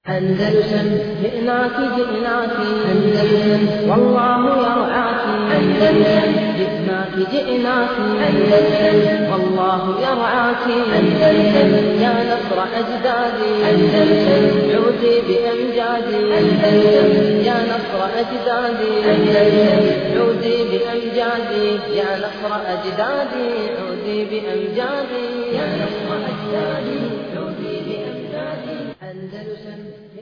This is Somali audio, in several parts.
أندلسن جئناك جئناك أندلسن والله يرعاك أندلسن جئناك جئناك أندلسن والله يرعاك أندلسن يا نصر أجدادي أندلسن عودي بأمجادي أندلسن يا نصر أجدادي أندلسن عودي بأمجادي يا نصر أجدادي عودي بأمجادي يا نصر أجدادي عودي بأمجادي أندلسن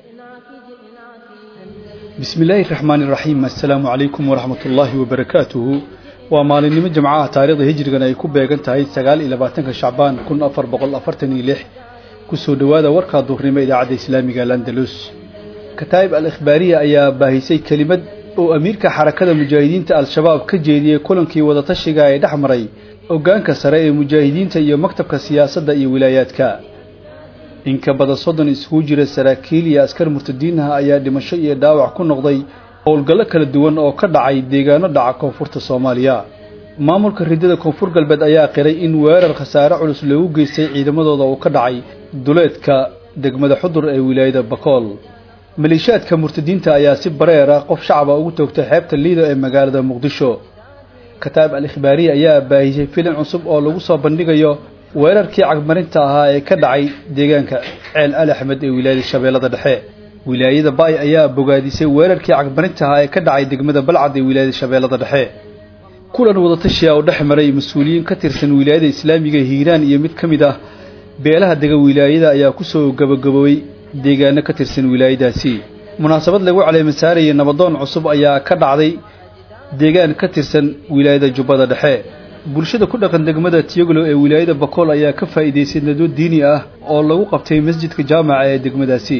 بسم الله الرحمن الرحيم السلام عليكم ورحمة الله وبركاته ومالنimo jamcaha taariikhda hijrigan ay ku beegan tahay 29 Shacbaan 1446 kusoo dhawaada warka duurnimo idaacada Islaamiga Andalus Kataib al-Ikhbariya ayaa baahisay kelimad oo amiirka xarakada mujaahidiinta al-shabaab ka jeediyay kulankii wada tashiga ee dhaxmaray hoggaanka sare ee mujaahidiinta iyo maktabka siyaasadda iyo wilaayadka in ka badan 30 isugu jira saraakiil iyo askar murtadiinah ayaa dhimasho iyo dhaawac ku noqday howlgallo kala duwan oo ka dhacay deegaano dhaca koonfurta Soomaaliya maamulka ridada koonfur galbeed ayaa qiray in weerar khasaare culus lagu geystay ciidamadooda oo ka dhacay duleedka degmada Xudur ee wilaayada Bakool maleeshiyaadka murtadiinta ayaa si bareer ah qof shacab ah ugu toogtay xeebta Liido ee magaalada Muqdisho Kataib al-Ikhbariya ayaa baahisay filim cusub oo lagu soo bandhigayo weerarkii cagmarinta ahaa ee ka dhacay deegaanka Ceel Ali Axmed ee wilaayada Shabeellada Dhexe wilaayada Baay ayaa bogaadisay weerarkii cagmarinta ahaa ee ka dhacay degmada Balcad ee wilaayada Shabeellada Dhexe kulan wada tashi ah oo dhexmaray mas'uuliyiin ka tirsan wilaayada Islaamiga Hiiraan iyo mid kamid ah beelaha dega wilaayada ayaa ku soo gabagabay deegaano ka tirsan wilaayadaasi munaasabad lagu caleema saarayay nabadoon cusub ayaa ka dhacday deegaan ka tirsan wilaayada Jubbada Dhexe bulshada ku dhaqan degmada Tiyaglo ee wilaayada Bakool ayaa ka faa'iideystay nado diini ah oo lagu qabtay masjidka jaamaca ee degmadaasi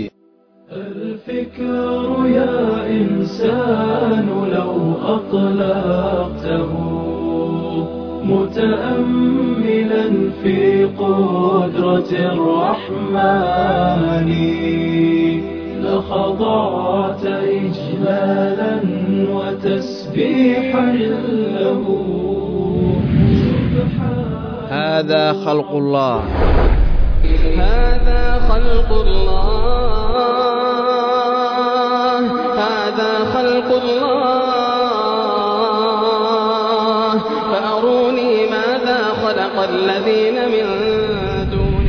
الفكر يا إنسان لو أطلقته متأملا في قدرة الرحمن لخضعت إجلالا وتسبيحا له هذا خلق الله هذا خلق الله هذا خلق الله فأروني ماذا خلق الذين من دونه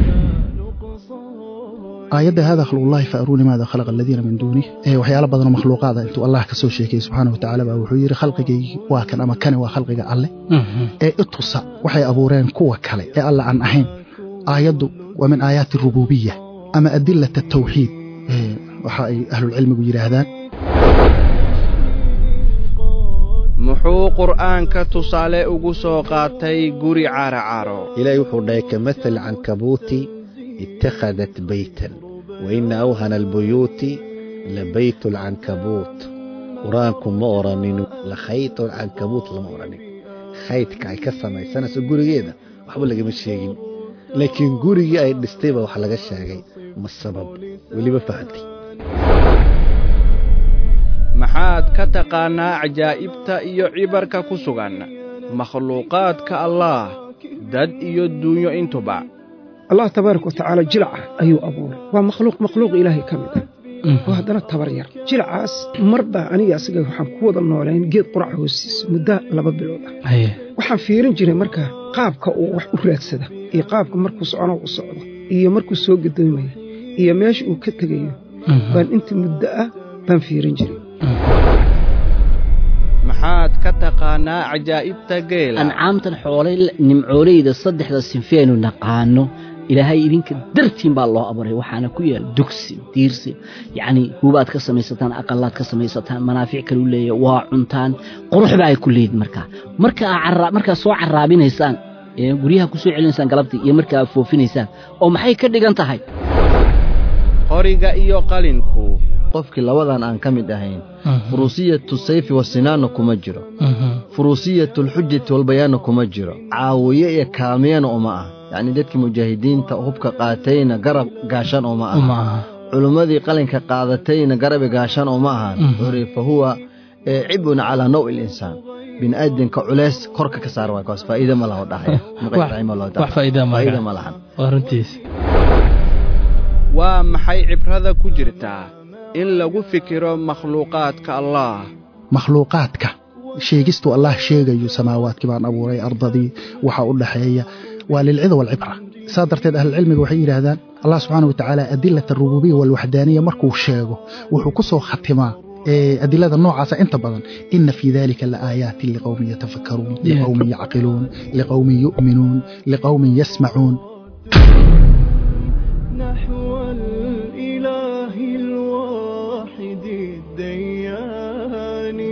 آيات هذا خلق الله فأروني ماذا خلق الذين من دونه وحيالا بدن مخلوقات انتو الله كسو شيكي سبحانه وتعالى وحو يري خلقك waa kan ama kan waa khalqiga alle itusa waxay abuureen kuwa kale alla aan ahayn aayadu waa min aayaati rububiyya ama adillat at-tawhid waxa ay ahlul ilmigu yiraahdaan muxuu quraanka tusaale ugu soo qaatay guri caaro ilaahay wuxuu dhahay kamathal ankabuuti ittakhadhat baytan wa inna awhana al-buyuti la baytul ankabut quraankum ma oranin la khaytul ankabut lama oranin khaytka ay ka samaysanayso gurigeeda waxba laga ma sheegin laakiin gurigii ay dhistay ba wax laga sheegay ma sabab waliba fahanti maxaad ka taqaanaa ajaa'ibta iyo cibarka ku sugan makhluuqaadka Allah dad iyo dunyo intuba Allah tabaaraka wa ta'ala jilca ayuu abuuray waa makhluuq ilaahay kamid oo hadana tabar yar jilcaas marba aniga asiga waxaan ku wada nooleen geed qurac hoostiis muddo 2 bilood ah waxaan fiirin jiray marka qaabka uu wax u raadsada iyo qaabka markuu socdo u socdo iyo markuu soo gadoomayo iyo meesha uu ka tagayo baan inta muddo ah baan fiirin jiray maxaad ka taqaanaa ajaa'ibta geel ancaamtan xoolay nimcooleyda saddexda sinfeenu naqaano ilaahay idinka dartiin baa loo abuuray waxaana ku yaal dugsi diirsi yaani hubaad ka samaysataan aqalaad ka samaysataan manaafic kale u leeyahay waa cuntaan quruxba ay ku leeyd marka soo caraabinaysaan guriyaha ku soo celinaysaan galabtii iyo marka foofinaysaan oo maxay ka dhigan tahay qoriga iyo qalinku qofkii labadan aan kamid ahayn furusiyatu sayfi wa sinaan kuma jiro furusiyatu al-hujjati wal bayan kuma jiro caawiye iyo kaamiyana uma ah يعني dadkii mujaahidiinta hubka qaatayna garab gaashan oo ma aha culumadii qalinka qaadatayna garab gaashan oo ma aha horifa huwa ibn ala naw al-insan bin aadanka culays korka ka saar waa kaas faa'iido ma laha dhahay wax faa'iido ma laha warantiis waa maxay cibrada ku jirta in lagu fikiro makhluuqaadka allah makhluuqaadka sheegistu allah sheegayo samaawaadkii baan abuuray ardadii waxa u dhaxeeya waa lilcida walcibra saadarteed ahl cilmiga waxay yiraahdaan allah subhanahu wa ta'ala adillat ar-rububiyya wal wahdaniyya markuu sheego wuxuu ku soo khatimaa adilada noocaas inta badan inna fi dhalika la ayatin liqawmin yatafakkarun liqawmin yaqilun liqawmin yu'minun liqawmin yasma'un نحو الإله الواحد الديان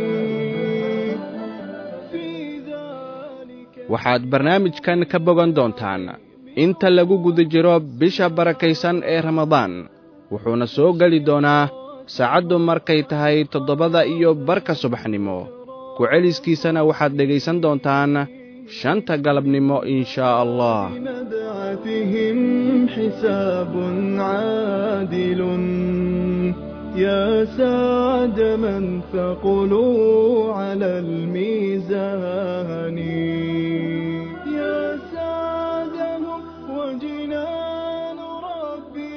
في ذلك waxaad barnaamijkan ka bogan doontaan inta lagu guda jiro bisha barakaysan ee Ramadaan wuxuuna soo gali doonaa saacadu markay tahay 7:15 subaxnimo ku celiskiisana waxaad dhegaysan doontaan 5 galabnimo insha Allah مبعثهم حساب عادل يا سعد من ثقلوا على الميزان يا سعدهم وجنان ربي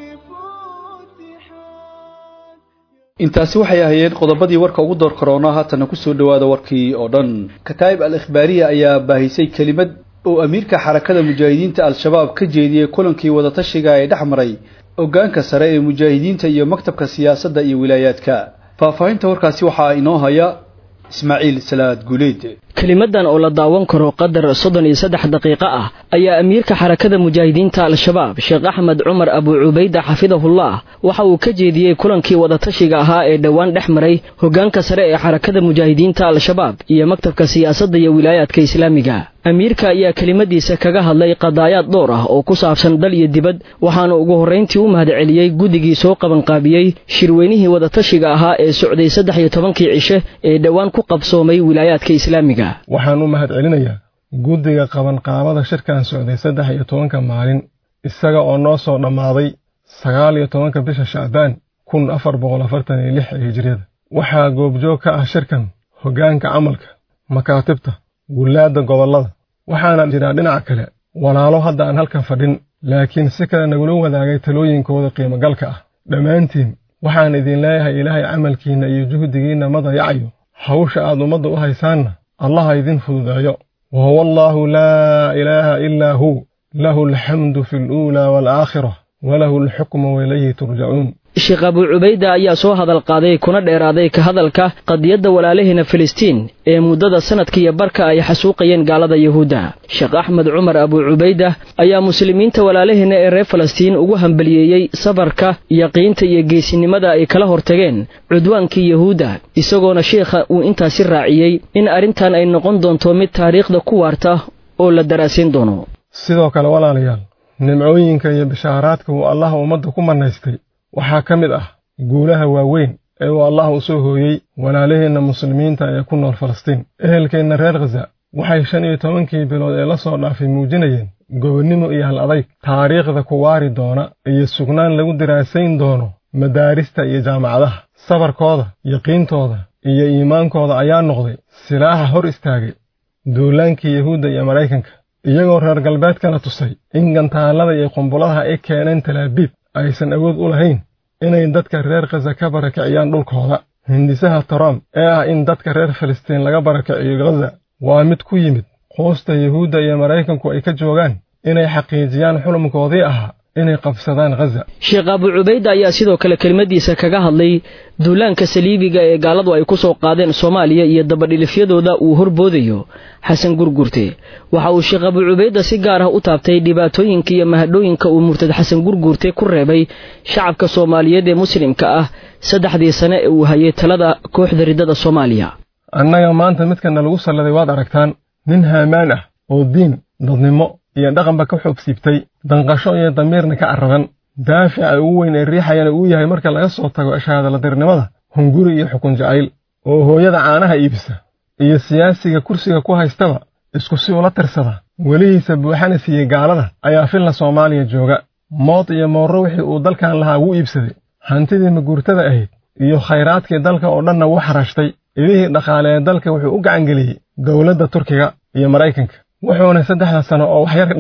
فتحات intaasi waxay ahaayeen qodobadii warka ugu door korona haatan ku soo dhawaada warkii oo dhan kataib al-ikhbaariya ayaa baahisay kelimad oo amiirka xarakada mujaahidiinta al-shabaab ka jeediyay kulankii wada tashiga ee dhaxmaray ogaanka sare ee mujaahidiinta iyo maktabka siyaasadda iyo wilaayaadka faafahinta warkaasi waxa inoo haya Ismaaciil Salaad Guleed kelimadan oo la daawan karo qadar 33 daqiiqo ah ayaa amiirka xarakada mujaahidiinta al-shabaab Sheekh Axmed Umar Abu Ubayda xafidahullah waxa uu ka jeediyay kulankii wada tashiga ahaa ee dhawaan dhaxmaray hogaanka sare ee xarakada mujaahidiinta al-shabaab iyo maktabka siyaasadda iyo wilaayaadka islaamiga amiirka ayaa kelimadiisa kaga hadlay qadaayad dhowr ah oo ku saabsan dal iyo dibad waxaana ugu horeyntii u mahadceliyay gudigii soo qaban qaabiyay shirweynihii wada tashiga ahaa ee socday 13kii cishe ee dhawaan ku qabsoomay wilaayaadka islaamiga waxaan u mahadcelinayaa gudiga qaban qaabada shirkan socday 13 maalin isaga oo noo soo dhamaaday 19 bisha Shacbaan 1446 hijriyada waxaa goobjoog ka ah shirkan hogaanka amalka makaatibta gulaada gobolada waxaana jira dhinaca kale walaalo hadda aan halkan fadhin laakiin si kale nagula wadaagay talooyinkooda qiimo galka ah dhamaantiin waxaan idin leeyahay ilaahay amalkiina iyo juhdigiina madayacayo hawsha aad umada u haysaanna Allah idin fududeeyo wa wallahu la ilaha illa hu lahu alhamdu fil ula wal akhirah wa lahu alhukmu wa ilayhi turja'un Sheekh Abu Ubayda ayaa soo hadal qaaday kuna dheeraaday ka hadalka qadiyada walaalahina Filistiin ee muddada sanadkii barka ay xasuuqayeen gaalada Yahuuda Sheekh Axmed Umar Abu Ubayda ayaa muslimiinta walaalahina ee reer Filistiin ugu hambaliyeeyay sabarka yaqiinta iyo geesinimada ay kala hortageen cudwaankii Yahuuda isagoona sheekha uu intaasi raaciyay in arintan ay noqon doonto mid taariikhda ku waarta oo la daraasin doono sidoo kale walaalayaal nimcooyinka iyo bishaaraadka uu Allah umada ku manaystay waxaa ka mid ah guulaha waaweyn ee uu Allah u soo hooyay walaalaheena muslimiinta ee ku nool Falastiin ehelkeena reer Gaza waxay 15 bilood ee la soo dhaafay muujinayeen gobonnimo iyo hal adayg taariikhda ku waari doona iyo sugnaan lagu diraasayn doono madaarista iyo jaamacadaha sabarkooda yaqiintooda iyo iimaankooda ayaa noqday silaaha hor istaagay duulaankii Yahuuda iyo Mareykanka iyagoo reer galbeedkana tusay in gantaalada iyo qumbuladaha ay keeneen Talaabiib aysan awood u lahayn inay dadka reer Gaza ka barakiciyaan dhulkooda hindisaha Trump ee ah in dadka reer Filistiin laga barakiciyo Gaza waa mid ku yimid qoosta Yahuuda iyo Mareykanku ay ka joogaan inay xaqiijiyaan xulumkoodii ahaa inay qabsadaan Gaza Sheekh Abu Ubayda ayaa sidoo kale kelimadiisa kaga hadlay duulaanka saliibiga ee gaaladu ay ku soo qaadeen Soomaaliya iyo dabadhilifyadooda uu horboodayo Xasan Gurgurte waxa uu Sheekh Abu Ubayda si gaar ah u taabtay dhibaatooyinka iyo mahadhooyinka uu murtad Xasan Gurgurte ku reebay shacabka Soomaaliyeed ee muslimka ah 3 sano ee uu hayay talada kooxda ridada Soomaaliya annaga maanta midkan lagu salladay waad aragtaan nin haamaan ah oo diin dadnimo iyo dhaqanba ka xoobsiibtay danqasho iyo damiirna ka aradan daafica ugu weyn ee riixayana uu yahay marka laga soo tago ashaada dirnimada hunguri iyo xukun jacayl oo hooyada caanaha iibisa iyo siyaasiga kursiga ku haystaba isku si ula tirsada weligiisa buuxana siiyay gaalada ayaa filna Soomaaliya jooga mood iyo mooro wixii uu dalkan lahaa uu iibsaday hantidii maguurtada ahayd iyo khayraadkii dalka oo dhanna wuu xarashtay ilihii dhaqaale ee dalka wuxuu u gacan geliyay dawladda Turkiga iyo Mareykanka wuxuuna 3 sano oo wax yar dhiman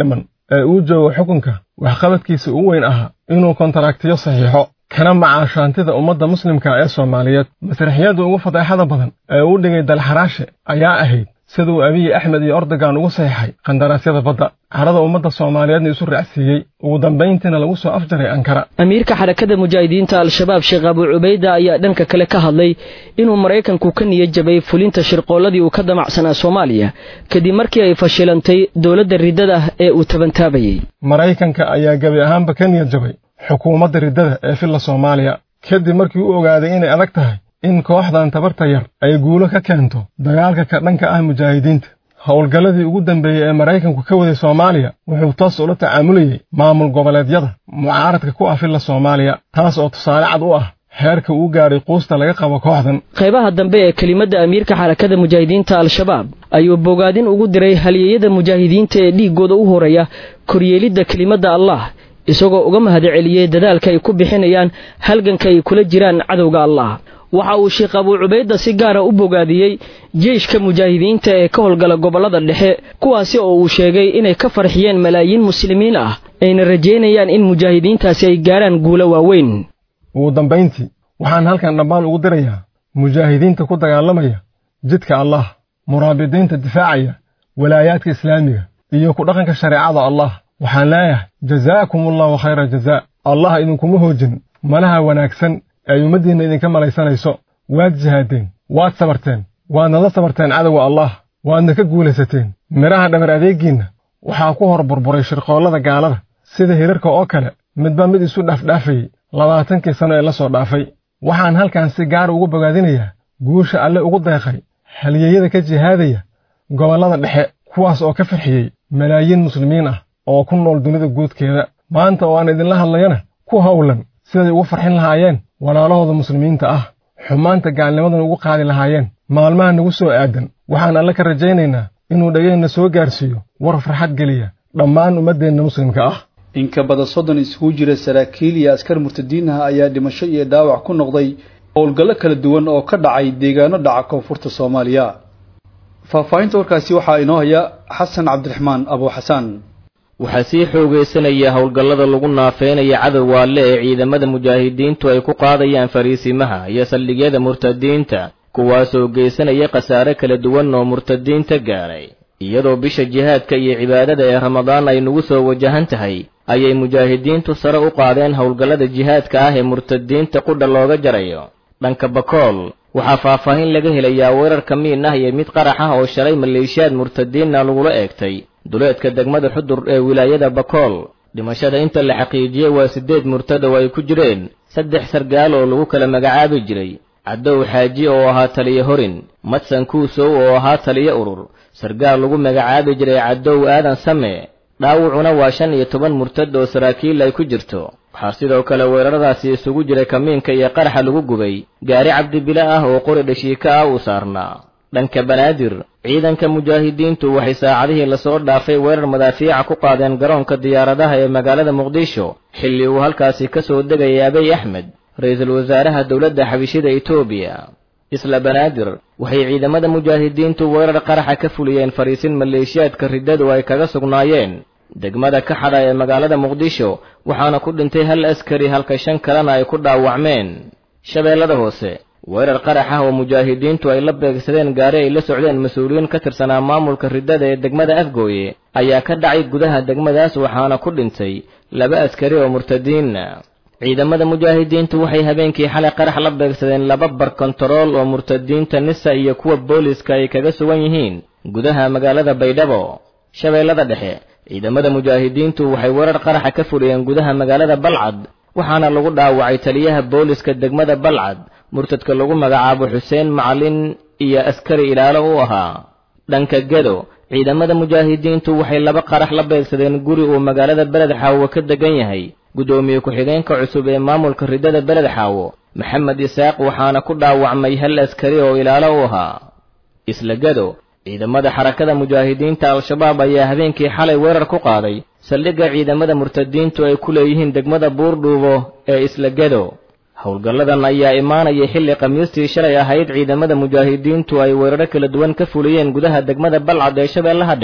ee uu joogo xukunka waxqabadkiisa ugu weyn ahaa inuu kontaraaktiyo saxiixo kana macaasho hantida ummadda muslimka ee Soomaaliyeed. Masraxiyada ugu fadeexada badan ee uu dhigay dalxaraashe ayaa ahayd siduu Abiy Ahmed iyo Erdogan ugu saxiixay qandaraasyada badda carada ummadda Soomaaliyeedna isu raacsiiyay ugu dambeyntiina lagu soo afjaray Ankara. amiirka xarakada mujaahidiinta al-shabaab Sheekh Abu Ubayda ayaa dhanka kale ka hadlay inuu Mareykanku ka niyad jabay fulinta shirqooladii uu ka damacsanaa Soomaaliya kadib markii ay fashilantay dawladda ridada ee uu tabantaabayay. Mareykanka ayaa gabi ahaanba ka niyad jabay xukuumadda ridada ee filla Soomaaliya kadib markii uu ogaaday inay adag tahay in kooxdan tabarta yar ay guulo ka keento dagaalka ka dhanka ah mujaahidiinta. howlgalladii ugu dambeeyay ee Mareykanku ka waday Soomaaliya wuxuu toos ula tacaamulayay maamul goboleedyada mucaaradka ku ah filla Soomaaliya, taas oo tusaale cad u ah heerka uu gaaray quusta laga qabo kooxdan. qaybaha dambe ee kalimadda amiirka xarakada mujaahidiinta al-shabaab ayuu bogaadin ugu diray halyeeyada mujaahidiinta ee dhiigooda u horeeya koryeelidda kalimadda Allah, isagoo uga mahadceliyay dadaalka ay ku bixinayaan halganka ay kula jiraan cadowga Allah. waxa uu Sheekh Abu Ubayda si gaar ah u bogaadiyay jeeshka mujaahidiinta ee ka howlgala gobolada dhexe, kuwaasi oo uu sheegay inay ka farxiyeen malaayiin muslimiin ah ayna rajeynayaan in mujaahidiintaasi ay gaaraan guulo waaweyn. ugu dambeyntii waxaan halkan dhammaan ugu dirayaa mujaahidiinta ku dagaalamaya jidka Allah, muraabidiinta difaacaya walaayaadka islaamiga iyo ku dhaqanka shariicada Allah. waxaan leeyahay jazaakumullahu khayra jazaa. Allah idinkuma hoojin malaha wanaagsan ay umadiina idinka malaysanayso. waad jihaadeen, waad sabarteen, waadna la sabarteen cadowga Allah, waadna ka guulaysateen. miraha dhabar adeegiinna waxaa ku hor burburay shirqoollada gaalada sida hirarka oo kale midba mid isu dhaafdhaafayay 20 sano ee la soo dhaafay. waxaan halkan si gaar ugu bogaadinayaa guusha alle ugu deeqay halyeeyada ka jihaadaya gobolada dhexe, kuwaas oo ka farxiyay malaayiin muslimiin ah oo ku nool dunida guudkeeda. maanta oo aan idinla hadlayana ku hawlan siday ugu farxin lahaayeen walaalahooda muslimiinta ah, xumaanta gaalnimadan ugu qaadi lahaayeen. maalmaha nagu soo aadan waxaan alle ka rajaynaynaa inuu dhageenna soo gaarsiiyo war farxad geliya dhammaan ummadeenna muslimka ah. in ka badan 30 isugu jira saraakiil iyo askar murtadiin ah ayaa dhimasho iyo dhaawac ku noqday howlgallo kala duwan oo ka dhacay deegaano dhaca koonfurta Soomaaliya. faahfaahinta warkaasi waxaa inoo haya Xasan Cabdiraxmaan Abu Xasan. waxaa sii xoogaysanaya howlgallada lagu naafeynaya cadowga alle ee ciidamada mujaahidiintu ay ku qaadayaan fariisimaha iyo saldhigyada murtadiinta, kuwaasoo geysanaya khasaare kala duwan oo murtadiinta gaaray. iyadoo bisha jihaadka iyo cibaadada ee Ramadaan ay nagu soo wajahan tahay ayay mujaahidiintu sare u qaadeen howlgallada jihaadka ah ee murtadiinta qudha looga jarayo. dhanka Bakool waxaa faahfaahin laga helayaa weerar kamiin ah iyo mid qarax ah oo shalay maleeshiyaad murtadiinna lagula eegtay duleedka degmada Xudur ee wilaayada Bakool. dhimashada inta la xaqiijiyay waa 8 murtad oo ay ku jireen 3 sargaal oo lagu kala magacaabi jiray Cadow Xaaji oo ahaa taliye Horin, Madsan Kuusow oo ahaa taliye Urur, sargaal lagu magacaabi jiray Cadow Aadan Same. dhaawacuna waa 15 murtad oo saraakiil ay ku jirto. waxaa sidoo kale weeraradaasi isugu jiray kamiinka iyo qaraxa lagu gubay gaari cabdibila ah oo qori dhashiika ah u saarnaa. dhanka Banaadir ciidanka mujaahidiintu waxay saacadihii la soo dhaafay weerar madaafiic ku qaadeen garoonka diyaaradaha ee magaalada Muqdisho xilli uu halkaasi ka soo degay Abiy Ahmed, ra'iisul wasaaraha dawladda xabashida Itoobiya. isla Banaadir waxay ciidamada mujaahidiintu weerar qaraxa ka fuliyeen fariisin maleeshiyaadka ridadu ay kaga sugnaayeen degmada Kaxada ee magaalada Muqdisho, waxaana ku dhintay hal askari halka 5 kalena ay ku dhaawacmeen. Shabeellada Hoose weerar qarax ah oo mujaahidiintu ay la beegsadeen gaari ay la socdeen mas'uuliyiin ka tirsanaa maamulka ridada ee degmada Afgooye ayaa ka dhacay gudaha degmadaas, waxaana ku dhintay 2 askari oo murtadiin ah. ciidamada mujaahidiintu waxay habeenkii xalay qarax la beegsadeen 2 bar kontarool oo murtadiinta Nisa iyo kuwa booliska ay kaga sugan yihiin gudaha magaalada Baydhabo. Shabeellada Dhexe ciidamada mujaahidiintu waxay weerar qarax ka fuliyeen gudaha magaalada Balcad, waxaana lagu dhaawacay taliyaha booliska degmada Balcad murtadka lagu magacaabo Xuseen Macalin iyo askari ilaalo u ahaa. dhanka Gedo ciidamada mujaahidiintu waxay 2 qarax la beegsadeen guri uu magaalada Beled Xaawo ka degan yahay gudoomiye ku-xigeenka cusub ee maamulka ridada Beled Xaawo Maxamed Isaaq, waxaana ku dhaawacmay hal askari oo ilaalo u ahaa. isla Gedo ciidamada xarakada mujaahidiinta al-shabaab ayaa habeenkii xalay weerar ku qaaday saldhigga ciidamada murtadiintu ay ku leeyihiin degmada Buurdhuubo ee isla Gedo. howlgalladan ayaa imaanaya xilli Khamiistii shalay ahayd ciidamada mujaahidiintu ay weeraro kala duwan ka fuliyeen gudaha degmada Balcad ee Shabeellaha Dhexe,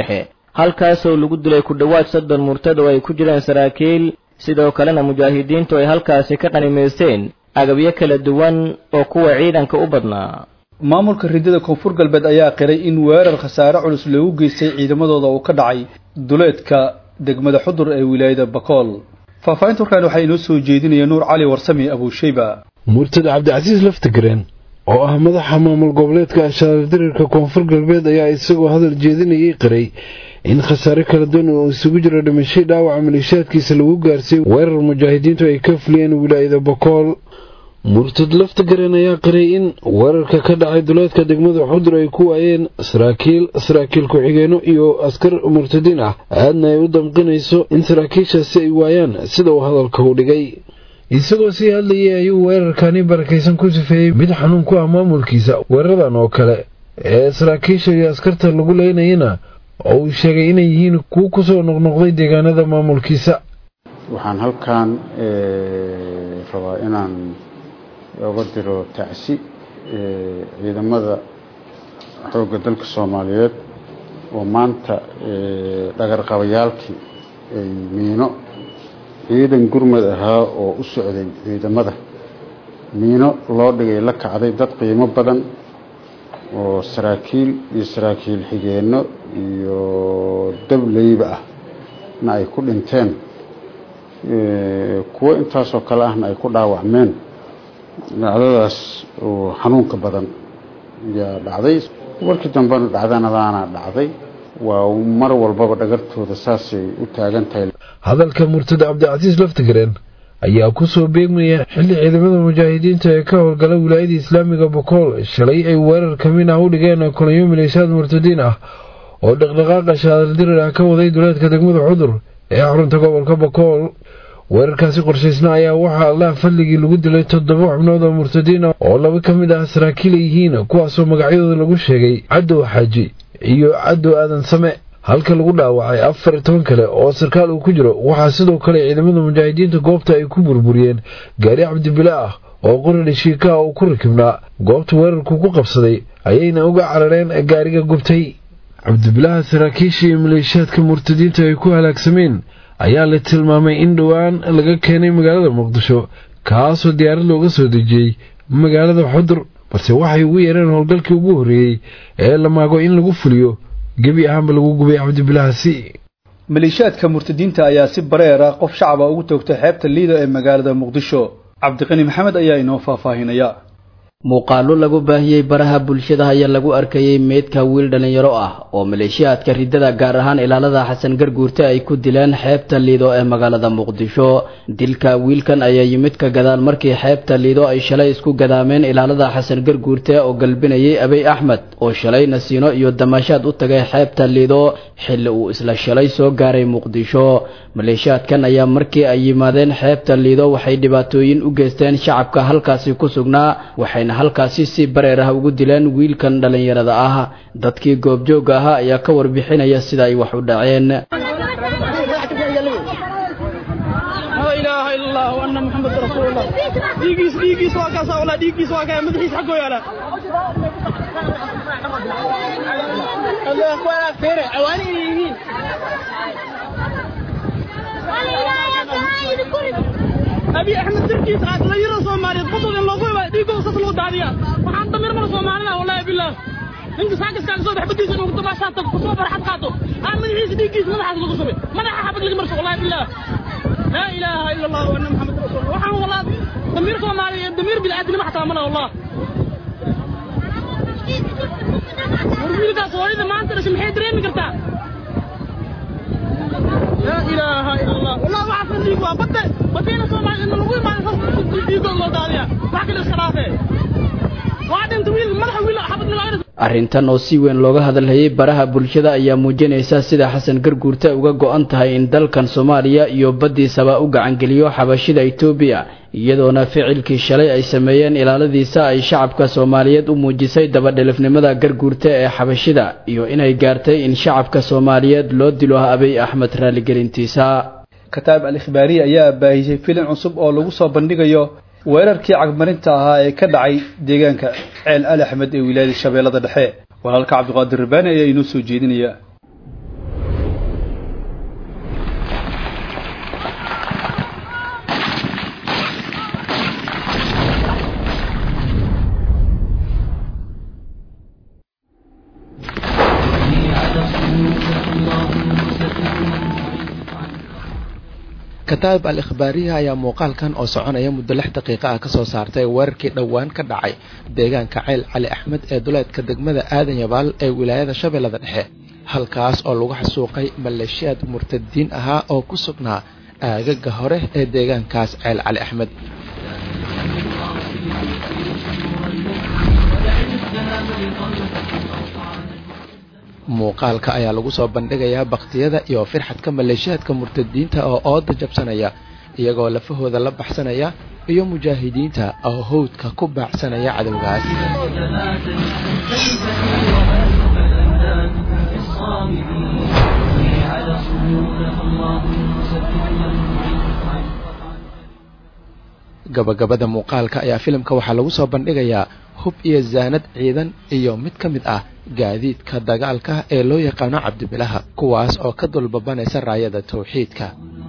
halkaasoo lagu dilay ku dhowaad 30 murtad oo ay ku jiraan saraakiil sidoo kalena mujaahidiintu ay halkaasi ka qanimaysteen agabyo kala duwan oo kuwa ciidanka u badnaa. maamulka ridada koonfur galbeed ayaa qiray in weerar khasaare culus loogu geystay ciidamadooda uu ka dhacay duleedka degmada Xudur ee wilaayada Bakool. faafahinta warkaan waxay inoo soo jeedinayaan Nuur Cali Warsami Abu Shayba. murtad Cabdicasiis Laftagreen oo ah madaxa maamul goboleedka Shabeellaha koonfur galbeed ayaa isagoo hadal jeedinayay qiray in khasaare kala duwan oo isugu jira dhimasho dhaawac maleeshiyaadkiisa lagu gaarsiiyay weerar mujaahidiintu ay ka fuliyeen wilaayada Bakool. murtad Laftagreen ayaa qiray in weerarka ka dhacay duleedka degmada Xudur ay ku waayeen saraakiil ku xigeeno iyo askar murtadiin ah aadna ay u damqinayso in saraakiishaasi ay waayaan sida uu hadalka u dhigay. isagoo sii hadlayay ayuu weerarkani barakaysan ku sifeeyay mid xanuun ku ah maamulkiisa. weeraradan oo kale ee saraakiisha iyo askarta lagu leynayna oo uu sheegay inay yihiin kuwa ku soo noqnoqday deegaanada maamulkiisa. waxaan halkaan rabaa inaan uga diro tacsi ciidamada xoogga dalka Soomaaliyeed oo maanta dhagar qabayaalkii ay miino ciidan gurmad ahaa oo u socday ciidamada miino loo dhigay la kacday dad qiimo badan oo saraakiil xigeenno iyo dableyba ah na ay ku dhinteen kuwa intaasoo kale ahna ay ku dhaawacmeen. dhacdadaas oo xanuunka badan yaa dhacday warkii dambena dhacdanadaana dhacday waa mar walbaba dhagartooda saasay u taagan tahay. hadalka murtad Cabdicasiis Laftagreen ayaa ku soo beegmaya xilli ciidamada mujaahidiinta ee ka howlgala wilaayada Islaamiga Bakool shalay ay weerar kamina u dhigeen kolonyo maleeshiyaad murtadiin ah oo dhaqdhaqaaqa shaadaldirir ka waday duleedka degmada Xudur ee xarunta gobolka Bakool. weerarkaasi qorshaysna ayaa waxaa Allah fadligii lagu dilay 7 xubnood oo murtadiin ah oo laba ka mid ah saraakiil yihiin kuwaasoo magacyadooda lagu sheegay Cadow Xaaji iyo Cadow Aadan Same halka lagu dhaawacay 14 kale oo sarkaal uu ku jiro. waxaa sidoo kale ciidamada mujaahidiinta goobta ay ku burburiyeen gaari Cabdibilaah oo qorali shiika oo ku rakibnaa goobta weerarku ku qabsaday ayayna uga carareen gaariga gubtay. Cabdibilaah saraakiishii maleeshiyaadka murtadiinta ay ku halaagsameen ayaa la tilmaamay in dhawaan laga keenay magaalada Muqdisho kaasoo diyaarad looga soo dejiyay magaalada Xudur balse waxay ugu yeereen howlgalkii ugu horeeyay ee la maago in lagu fuliyo gabi ahaanba lagu gubay Cabdibilaahsi. maleeshiyaadka murtadiinta ayaa si bareer ah qof shacab ugu toogtay xeebta Liido ee magaalada Muqdisho. Cabdiqani Maxamed ayaa inoo faafahinaya. muuqaalo lagu baahiyay baraha bulshada ayaa lagu arkayay meedka wiil dhalinyaro ah oo maleeshiyaadka ridada gaar ahaan ilaalada Xasan Garguurte ay ku dileen xeebta Liido ee magaalada Muqdisho. dilka wiilkan ayaa yimid ka gadaal markii xeebta Liido ay shalay isku gadaameen ilaalada Xasan Garguurte oo galbinayay Abiy Ahmed oo shalay nasiino iyo damaashaad u tagay xeebta Liido xilli uu isla shalay soo gaaray Muqdisho. maleeshiyaadkan ayaa markii ay yimaadeen xeebta Liido waxay dhibaatooyin u geysteen shacabka halkaasi ku sugnaa waxayna halkaasi si bareer ah ugu dileen wiilkan dhalinyarada ah. dadkii goobjooga ahaa ayaa ka warbixinaya sida ay wax u dhaceen. أبي أحمد تركيز قاعد لا يرى صومالي قصد إن لقوه ديكو قصد الوداعية وحان ضمير من صومالنا والله بالله إنك ساكس كان صوب حبديس إنه كنت باشاتك قصوب فرحات قاطو من يعيش ديكيس من حاسس لقصوبي من حابد لك مرسو والله بالله لا إله إلا الله وأن محمد رسول الله وحان والله ضمير صومالي ضمير بالعدل ما حتعمله والله ورميلك أصوري إذا ما أنت رسم حيدرين قرتا لا إله إلا الله والله ما عارف ديكو بدينا صومالي إنه لقوه ما نصف ديكو الله داليا لكن الخلافة وعدين طويل مرحة ويلا حبط من العرض. arrintan oo si weyn looga hadalhayay baraha bulshada ayaa muujinaysa sida Xasan Garguurte uga go'an tahay in dalkan Soomaaliya iyo badiisaba u gacan geliyo xabashida Itoobiya iyadoona ficilkii shalay ay sameeyeen ilaaladiisa ay shacabka Soomaaliyeed u muujisay dabadhelifnimada Garguurte ee xabashida iyo inay gaartay in shacabka Soomaaliyeed loo dilo Abiy Ahmed raali gelintiisa. Kataab al-Ikhbaari ayaa baahisay filim cusub oo lagu soo bandhigayo weerarkii cagmarinta ahaa ee ka dhacay deegaanka Ceel Ali Axmed ee wilaayada Shabeellada Dhexe. walaalka Cabdiqaadir Rabaani ayaa inoo soo jeedinaya. alkataa'ib al-ikhbaariya ayaa muuqaalkan oo soconaya muddo 6 daqiiqo ah ka soo saartay weerarkii dhowaan ka dhacay deegaanka Ceel Cali Axmed ee duleedka degmada Aadan Yabaal ee wilaayada Shabeellada Dhexe halkaas oo lagu xasuuqay maleeshiyad murtadiin ahaa oo ku sugnaa aagaga hore ee deegaankaas Ceel Cali Axmed. muuqaalka ayaa lagu soo bandhigayaa baktiyada iyo firxadka maleeshiyadka murtadiinta oo ooda jabsanaya iyagoo lafahooda la baxsanaya iyo mujaahidiinta oo howdka ku baacsanaya cadowgaas. gabagabada muuqaalka ayaa filimka waxaa lagu soo bandhigayaa hub iyo zaanad ciidan iyo mid ka mid ah gaadiidka dagaalka ee loo yaqaano cabdibilaha kuwaas oo ka dulbabanaysa raayada tawxiidka.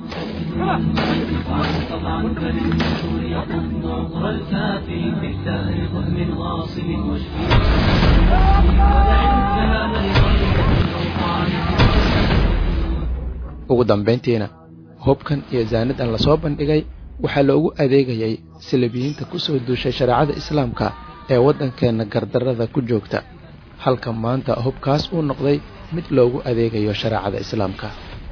ugu dambeyntiina hubkan iyo zaanadan la soo bandhigay waxaa loogu adeegayay salabiyiinta ku soo duushay shareecada islaamka ee waddankeena gardarrada ku joogta halka maanta hubkaas uu noqday mid loogu adeegayo shareecada islaamka.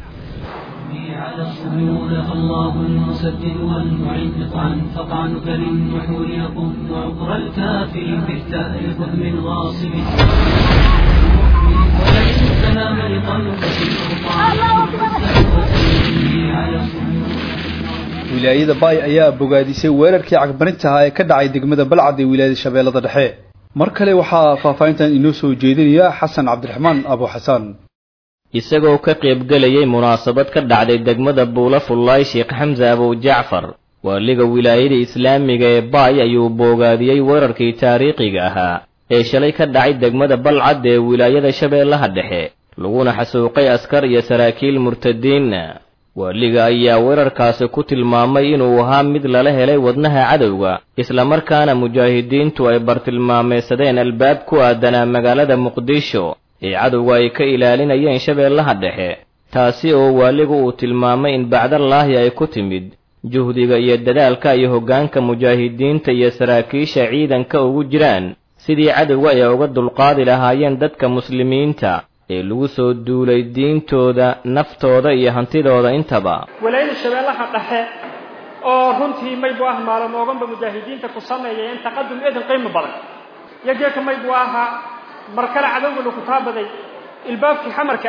wilaayada baay ayaa bogaadisay weerarkii cagbarinta ahaa ee ka dhacay degmada balcad ee wilaayada shabeellada dhexe. mar kale waxaa faahfaahintan inoo soo jeedinaya xasan cabdiraxmaan abu xasan. isagoo ka qaybgelayay munaasabad ka dhacday degmada buulafullaay sheekh xamse abu jacfar waaliga wilaayada islaamiga ee baay ayuu boogaadiyey weerarkii taariikhiga ahaa ee shalay ka dhacay degmada balcad ee wilaayada shabeellaha dhexe laguna xasuuqay askar iyo saraakiil murtadiin. waaliga ayaa weerarkaasi ku tilmaamay inuu ahaa mid lala helay wadnaha cadowga islamarkaana mujaahidiintu ay bartilmaameysadeen albaab ku aadanaa magaalada muqdisho ee cadowga ay ka ilaalinayeen shabeellaha dhexe taasi oo waaligu uu tilmaamay in bacdallaahi ay ku timid juhdiga iyo dadaalka iyo hoggaanka mujaahidiinta iyo saraakiisha ciidanka ugu jiraan sidii cadowga ay uga dulqaadi lahaayeen dadka muslimiinta ee lagu soo duulay diintooda naftooda iyo hantidooda intaba. wilaayada shabeellaha dhexe oo runtii maybu ah maalmooganba mujaahidiinta ku sameeyeen taqadum eedan qiimo badan yageeka maybu ahaa markale cadowga lagu taabaday ilbaabkii xamarka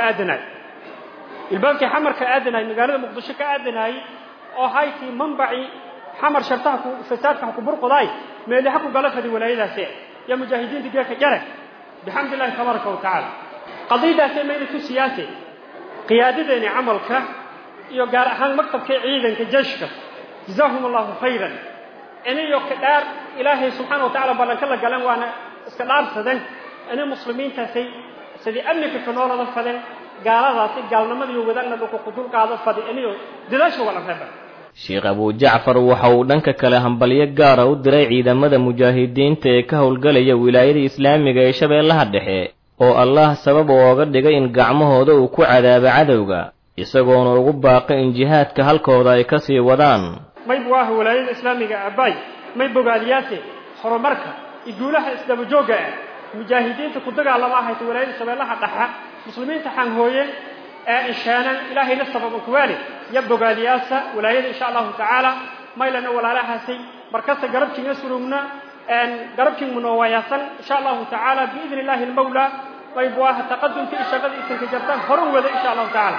aadanay magaalada muqdisho ka aadanay oo haykii manbaci xamar shartaha ku fasaadka ku burqoday meelaha ku galafadi wilaayadaasi ya mujaahidiinta geeka jare bixamdillahi tabaaraka wa tacaala qadiidaasi meelku siyaasi qiyaadadeena amalka iyo gaar ahaan maktabka ciidanka jashka jazaahum Allahu khayran aniyo kadar ilaahay subhanahu wa ta'ala balan kala galan waana iska dhaarsadan ani muslimiintaasi sidii amniga ka noolada fadan gaaladaasi gaalnimada iyo wadana lagu qudul qaado fadi aniyo dilasho wala fada. sheekh abu jacfar waxa uu dhanka kale hambalyo gaar ah u diray ciidamada mujaahidiinta ee ka howlgalaya wilaayada islaamiga ee shabeellaha dhexe oo Allah sabab uga dhigay in gacmahooda uu ku cadaabo cadowga isagoona ugu baaqay in jihaadka halkooda ay ka sii wadaan. maybu ah wilaayada islaamiga abay may bogaaliyaasi horumarka iguulaha isdaba jooga mujaahidiinta ku dagaalama ahayd wilaayada shabeellaha dhexe muslimiinta xan hooyeen ee ishaanan ilaahay la sabab ku waali ya bogaaliyaasa wilaayada insha Allah taala maylana walaalahaasi markasta garabkiina surugna garabkii munawayaasan insha Allah taala biidin Ilaahi al-Mawla ويبواه تقدم في شغل إسكجرتان هرو وذا إن شاء الله تعالى.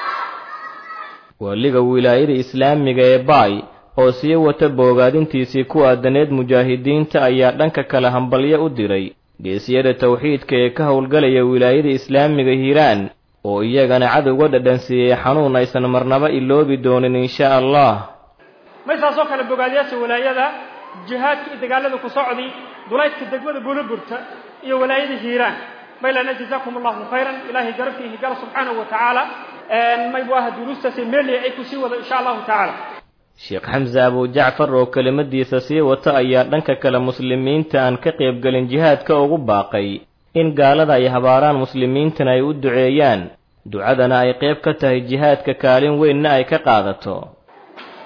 waliga wilaayada islaamiga ee baay oo sii wata boogaadintiisii ku aadaneed mujaahidiinta ayaa dhanka kale hambalyo u diray geesiyada tawxiidka ee ka howlgalaya wilaayada islaamiga hiiraan oo iyagana cadowga dhadhansiiyey xanuun aysan marnaba iloobi doonin insha Allah. maysaasoo kale boogaadiyaasha wilaayada jihaadka dagaalada ku socday duleedka degmada Buulaburta iyo wilaayada hiiraan maylana jazakum Allahu khayran ilaahi garabtihi gal subhanahu wa ta'ala ما يبغاها دروس تسميلي أي كسي وذا إن شاء الله تعالى. شيخ حمزة أبو جعفر وكلمة دي ساسية وتأيّر لنك كالمسلمين تان كقيب قلن جهاد كأوغو باقي إن قال ذا يهباران مسلمين تنايود دعيان دعادنا أي قيب كته جهاد ككالين وإن أي كقادته.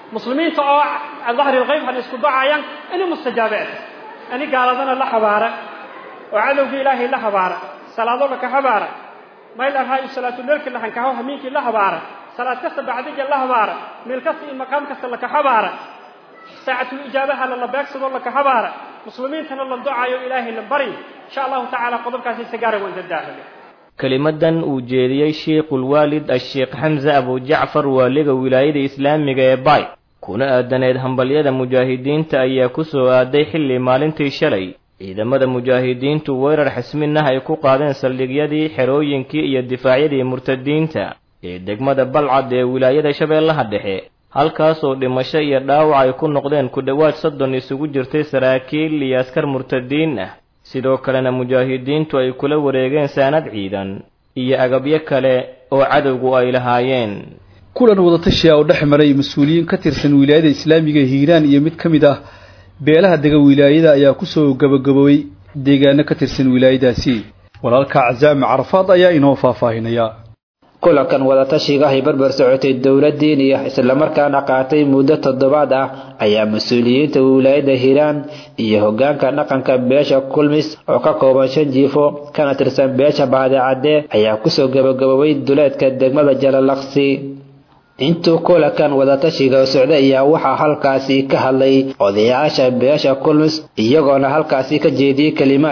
مسلمين تقع على ظهر الغيب هنسكت دعايا إني مستجابات أني قال لنا الله حبارة وعلو في إلهي الله حبارة صلاة لك حبارة ما إلا هاي الصلاة الليل كلها هنكهوها منك الله حبارة صلاة كسر بعدك الله حبارة من الكسر المقام كسر لك حبارة ساعة الإجابة على الله بيكسر لك حبارة مسلمين تنا الله دعاء إلهي للبري إن شاء الله تعالى قدر كاسي سجارة وانت الداخل kelimadan uu jeediyey sheekhul waalid asheekh xamse abu jacfar waaliga wilaayada islaamiga ee bay kuna aadaneed hambalyada mujaahidiinta ayaa ku soo aaday xilli maalintii shalay ciidamada mujaahidiintu weerar xasminah ay ku qaadeen saldhigyadii xerooyinkii iyo difaacyadii murtadiinta ee degmada balcad ee wilaayada shabeellaha dhexe halkaasoo dhimasho iyo dhaawac ay ku noqdeen ku dhowaad 30 isugu jirtay saraakiil iyo askar murtadiin ah sidoo kalena mujaahidiintu ay kula wareegeen saanad ciidan iyo agabyo kale oo cadowgu ay lahaayeen kulan wada tashi oo dhexmaray mas'uuliyiin ka tirsan wilaayada islaamiga Hiiraan iyo mid kamid ah beelaha dega wilaayada ayaa ku soo gabagaboway deegaano ka tirsan wilaayadaasi walaalka Cazaam Carafaad ayaa inoo faahfaahinaya kulankan wada tashiga ay barbar socotay dawladdiin iyo isla markaana qaatay muddo 7 ah ayaa mas'uuliyiinta wilaayada Hiiraan iyo hoggaanka dhaqanka beesha Kulmis oo ka kooban 5 jiifo kana tirsan beesha Baadicade ayaa ku soo gabagaboway duleedka degmada Jalalaqsi intuu kulankan wada tashiga socday ayaa waxa halkaasi ka hadlay odayaasha beesha Kulmis iyagoona halkaasi ka jeediyay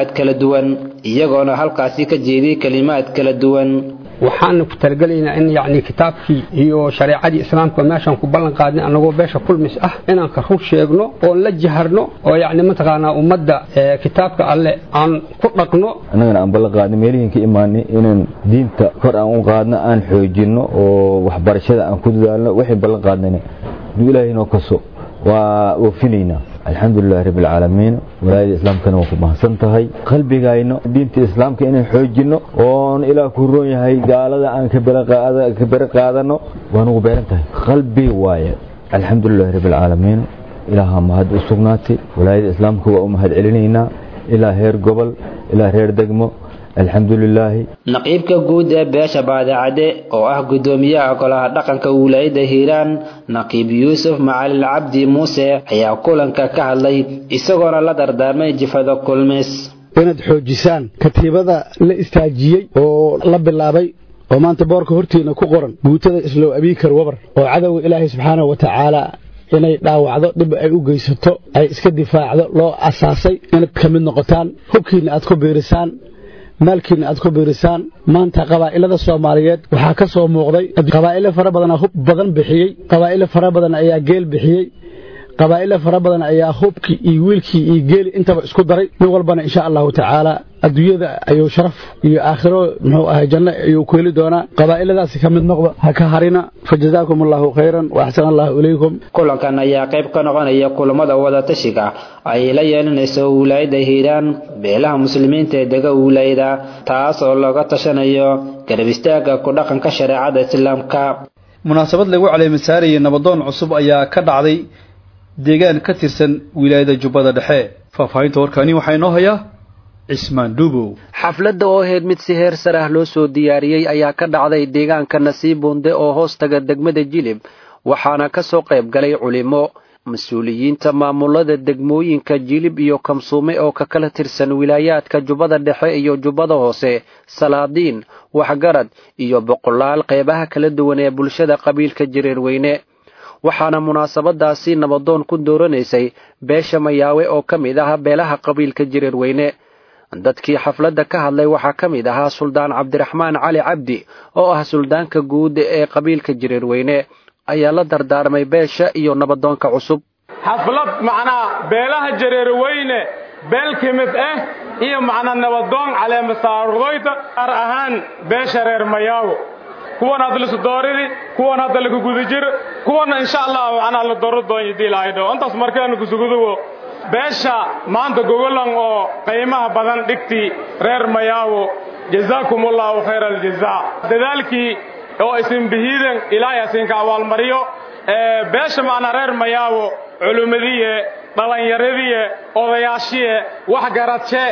kalimaad kala duwan waxaan ku talagaleynaa in yaani kitaabkii iyo shariicadii islaamka meeshan ku ballan qaadnay anagoo beesha Kulmis ah inaan ka rug sheegno oo la jaharno oo yaani mataqaana ummadda kitaabka alle aan ku dhaqno anagana aan ballan qaadnay meelihiinka imaanay inaan diinta kor aan u qaadno aan xoojino oo waxbarashada aan ku dadaalno wixii ballan qaadnay Ilaahay kaso waa oofinayna alxamdulillaah rabbil caalamiin walaayada islaamkana waa ku mahadsantahay qalbigayna diinta islaamka inaan xoojino oo ilaa ku roon yahay gaalada aan ka bar qaadano waan ugu beerantahay qalbi waaye alxamdulillaah rabbil caalamiin ilaaha mahad u sugnaatay walaayada islaamka waa u mahad celinayna ilaa heer gobol ilaa heer degmo alxamdulillaah naqiibka guud ee beesha Baadicade oo ah gudoomiyaha golaha dhaqanka wilaayada Hiiraan naqiib Yuusuf Macalin Cabdi Muuse ayaa kulanka ka hadlay isagoona la dardaarmay jifada Kulmis inaad xoojisaan katiibada la istaajiyay oo la bilaabay oo maanta boorka hortiina ku qoran guutada Islow Abiikar Wabar oo cadawga Ilaahay subxaanahu wa ta'aala inay dhaawacdo dib ay u geysato ay iska difaacdo loo asaasay inaad ka mid noqotaan hubkiina aad ku beerisaan maalkiina aad ku beerisaan maanta qabaa'ilada Soomaaliyeed waxa ka soo muuqday qabaa'ilo fara badan hub badan bixiyay qabaa'ilo fara badan ayaa geel bixiyay qabaa'ilo fara badan ayaa hubki iyo wiilkii iyo geel intaba isku daray mid walbana insha Allah ta'ala adduunyada ayuu sharaf iyo aakhiro muxuu ahay janno ayuu ku heli doonaa qabaa'iladaasi ka mid noqdo ha ka harina fajazaakumullahu khayran wa ahsanallahu ilaykum kulankan ayaa qayb ka noqonaya kulamada wada tashiga ay la yeelanayso wilaayada Hiiraan beelaha muslimiinta ee dega wilaayada taas oo laga tashanayo garab istaaga ku dhaqanka shariicada islaamka munaasabad lagu caleemasaarayay nabadoon cusub ayaa ka dhacday deegaan ka tirsan wilaayada Jubbada Dhexe faahfaahinta warkaani waxay noo hayaa Ismaan Dubo xafladda oo ahayd mid si heer sare ah loo soo diyaariyay ayaa ka dhacday deegaanka Nasiibunde oo hoostaga degmada Jilib waxaana ka soo qayb galay culimo mas'uuliyiinta maamulada degmooyinka Jilib iyo Kamsuume oo ka kala tirsan wilaayaadka Jubbada Dhexe iyo Jubbada Hoose salaadiin waxgarad iyo boqolaal qaybaha kala duwan ee bulshada qabiilka Jireerweyne waxaana munaasabadaasi nabadoon ku dooranaysay beesha Mayaawe oo kamid ah beelaha qabiilka Jireerweyne dadkii xafladda ka hadlay waxa kamid ah Suldaan Cabdiraxmaan Cali Cabdi oo ah suldaanka guud ee qabiilka Jireerweyne ayaa la dardaarmay beesha iyo nabadoonka cusub xaflad macna beelaha Jireerweyne beel kamid ah iyo macna nabadoon caleema saarudayda ahaan beesha reer Mayaawe kuwan hadda la dooridi kuwan hadda la gudujir kuwan insha Allah ana la dooro doonidii laaydo intaas markaan ku sugudo beesha maanta gogolan oo qiimaha badan dhigti reer Mayaawo jazaakumullahu khayral jazaa dadaalkii oo isin bihiidan ilaahay asin ka awaal mariyo beesha maana reer Mayaawo culumadiye dhalinyaradii odayaashiye wax garadce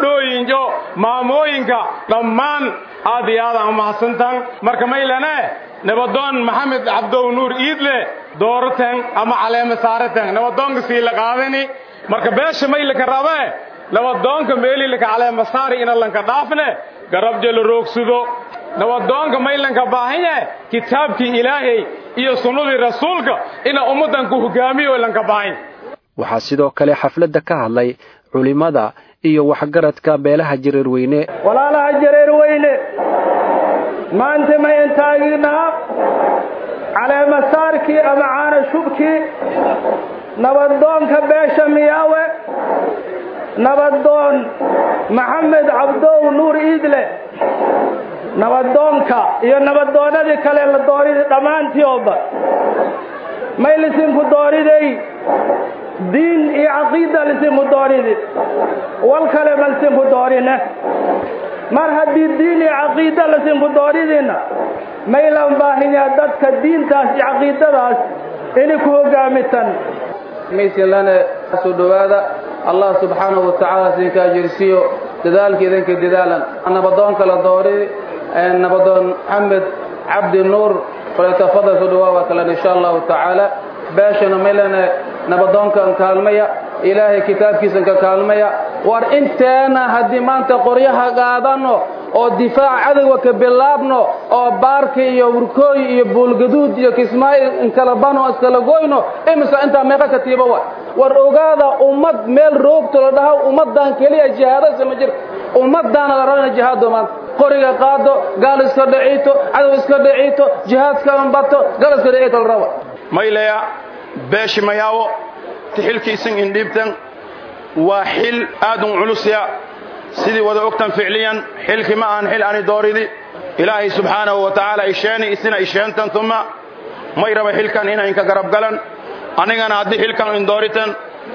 gabdhooyinjo maamooyinka dhammaan aad iyo aad aan mahadsantaan marka maylane nabadoon maxamed cabdow nuur iidle dooratan ama caleema saaratan nabadoonka sii la qaadani marka beesha maylka rabe nabadoonka meelilka caleema saari in lanka dhaafne garab jeel roogsudo nabadoonka maylanka baahanya kitaabkii ilaahay iyo sunnadii rasuulka ina ummadan ku hogaamiyo lanka baahin waxaa sidoo kale xafladda ka hadlay culimada iyo waxgaradka beelaha jareerweyne walaalaha jareerweyne maanta ma intaaginaa caleema saarkii ama caana shubkii nabadoonka beesha miyaawe nabadoon maxamed cabdow nuur iidle nabadoonka iyo nabadoonadii kale la dooriday dhammaantiooba may lisinku dooriday diin iyo caqiida lisinku dooridi wal kale ma lisinku doorine mar haddii diin iyo caqiida lisinku dooridina maylan baahinyaa dadka diintaas iyo caqiidadaas inay ku hogaamitan maysilane soo dhawaada allah subxaanahu wa tacaala siinka ajirsiyo dadaalka idinka dadaalan nabadoonka la dooridi nabadoon maxamed cabdi nuur falyatafadal soo dhawaada kale insha allahu tacaala baashana maylane nabadoonkan kaalmaya ilaahay kitaabkiisa ka kaalmaya war inteena haddii maanta qoryaha qaadano oo difaac cadawga ka bilaabno oo baarka iyo wurkooy iyo buulgaduud iyo kismaayo in kala bano iskala goyno imisa inta meeqa katiiba war ogaada ummad meel roogto la dhaho ummadan kaliya jihaadada ma jir ummadan la rabana jihaado maanta qoriga qaado gaal iska dhiciito cadow iska dhiciito jihaadka bato gaal iska dhiciito la raba maylaya beeshi mayaawo tixilkiisan indhibtan waa xil aad u culus ya sidii wada ogtan ficliyan xilki ma aan xil ani dooridi ilaahi subhanahu wa ta'ala ishaani isina ishaantan thumma may raba xilkan inaan ka garab galan anigana haddii xilkan in dooritan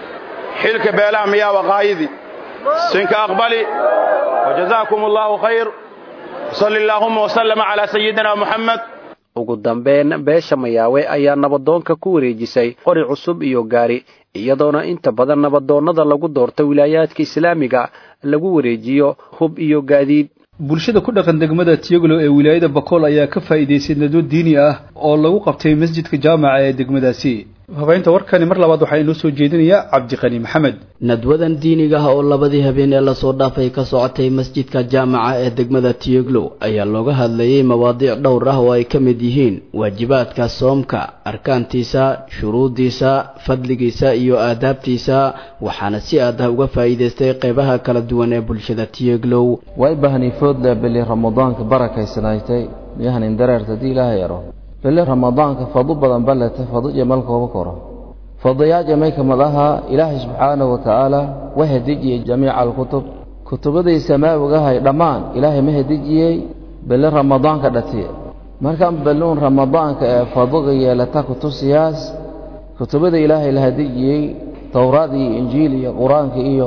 xilka beelaha miyaa waqaayidi sinka aqbali wajazaakumullahu khayr sallallahu wa sallama ala sayyidina muhammad ugu dambeyn beesha mayaawe ayaa nabadoonka ku wareejisay qori cusub iyo gaari iyadoona inta badan nabadoonnada lagu doorto wilaayaadka islaamiga lagu wareejiyo hub iyo gaadiid bulshada ku dhaqan degmada Tiyaglo ee wilaayada Bakool ayaa ka faa'iideystay nado diini ah oo lagu qabtay masjidka jaamaca ee degmadaasi habeynta warkani mar labaad waxa inoo soo jeedinaya Cabdi Qani Maxamed nadwadan diiniga ah oo labadii habeen ee la soo dhaafay ka socotay masjidka jaamaca ee degmada Tiyaglo ayaa looga hadlayay mawaadiic dhowr ah oo ay ka mid yihiin waajibaadka soomka arkaantiisa shuruudiisa fadligiisa iyo aadaabtiisa waxaana si aad ah uga faa'iideystay qaybaha kala duwan ee bulshada Tiyaglo way bahnifood la bili ramadaanka barakaysanaytay yahanin dareertadii ilaahay yaro bili ramadaanka fadu badan balata fadu jamal kooba koro fadhiya jamayka madaha ilaahay subhanahu wa ta'ala wahdijiye jamiica al-kutub kutubada samaawiga hay dhamaan ilaahay ma hadijiyay bili ramadaanka dhatiye markaan balloon ramadaanka ee faduga yeelata kutusiyaas kutubada ilaahay la hadijiyay tawraad iyo injiil iyo quraanka iyo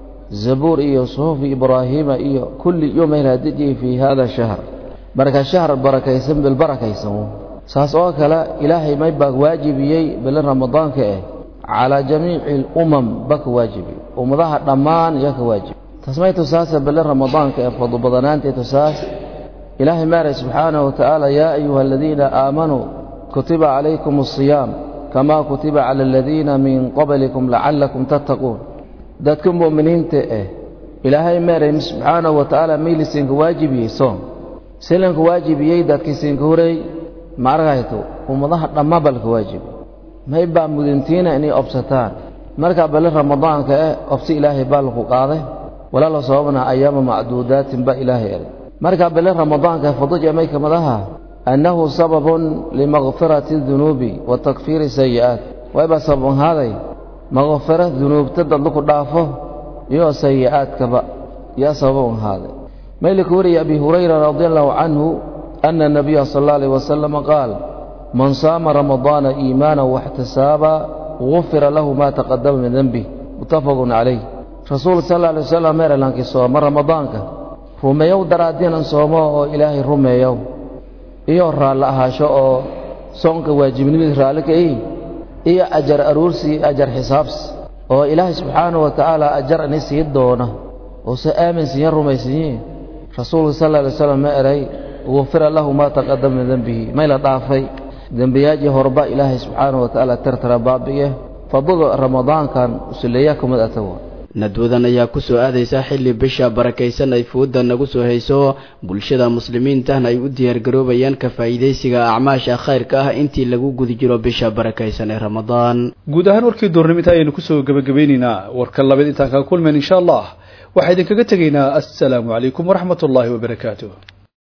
زبور إيو صحف إبراهيم إيو كل يوم إلى دجي في هذا الشهر بركة شهر البركة يسم بالبركة يسموه ساسوك لا إلهي ما يبقى واجبي بل رمضان كأه على جميع الأمم بك واجبي ومضاها رمان يك واجب تسميت ساسا بل رمضان كأه فضو بضنان تساس إلهي ماري سبحانه وتعالى يا أيها الذين آمنوا كتب عليكم الصيام كما كتب على الذين من قبلكم لعلكم تتقون dadka muuminiinta ilaahay meeray subhanahu wa ta'ala meelisin waajibiyay soom silan waajibiyay dadkiisin horay marayto umadaha dhamabalka waajib may baa mudintiina inay obsataan marka bal ramadaanka obsi ilaahay balku qaaday wala la soobana ayama macduudaatin ba ilaahay marka bal ramadaanka fadaj may kamadaha annahu sababun limaghfirati dhunubi wa takfiri sayi'at way ba sabab haday مغفرة ذنوب تدلق ضعفه يا سيئات كبا يا سبب هذا مالك وري أبي هريرة رضي الله عنه أن النبي صلى الله عليه وسلم قال من صام رمضان إيمانا واحتسابا غفر له ما تقدم من ذنبه متفق عليه رسول صلى الله عليه وسلم مر لانك صوم رمضان رميو درادين صومه إلهي رميو يورى لها شو صومك واجبني رالك iyo ajar aruursi ajar xisaabs oo ilaahay subhanahu wa ta'ala ajar anisi doona oo sa aaminsan rumaysan rasuul sallallahu alayhi wasallam eray wafira lahu ma taqaddama min dhanbihi mayla dhaafay dambiyaaji horba ilaahay subxaanahu wa tacaala tartara baabiye fadada ramadaankan usuleeyaa kumid atawa nadwadan ayaa ku soo aadaysa xilli bisha barakaysan ay fooda nagu soo hayso bulshada muslimiintana ay u diyaar garoobayaan ka faa'iideysiga acmaasha khayrka ah intii lagu guda jiro bisha barakaysan ee Ramadaan. guud ahaan warkii doornimada ayaynu ku soo gabagabeynaa warka labaad intaan ka kulmeen insha Allah waxaan idinkaga tageynaa assalaamu calaykum waraxmatullaahi wabarakaatuh.